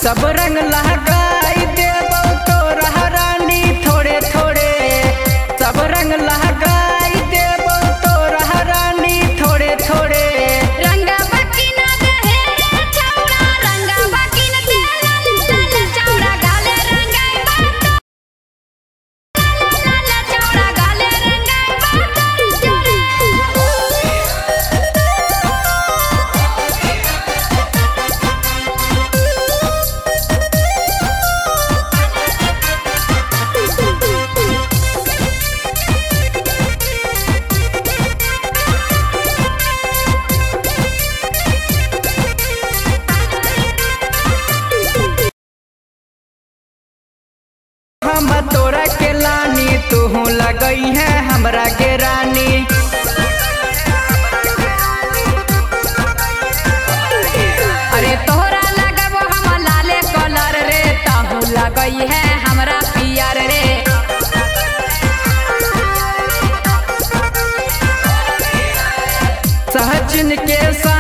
सब रंग लहकाई देबो तोरा रानी थोड़े थोड़े, सब रंग लहकाई देबो तोरा रानी थोड़े थोड़े। रंगा बाकी ना दे छौड़ा, रंगा बाकी न दे लाल छौड़ा गाले रंगाई बात, लाल छौड़ा गाले रंगाई बात जोरे। हम तोरा के लानी तू लगई है हमरा के रानी। अरे तोहरा लगबो हम लाले कलर रे, ताहू लगई है हमरा पियर रे। सहजन के